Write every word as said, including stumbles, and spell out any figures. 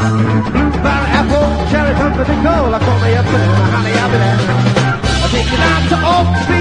Blueberry, apple, cherry, pumpernickel. I call me up and honey, I'll be there. I'll take you down to Oak Street.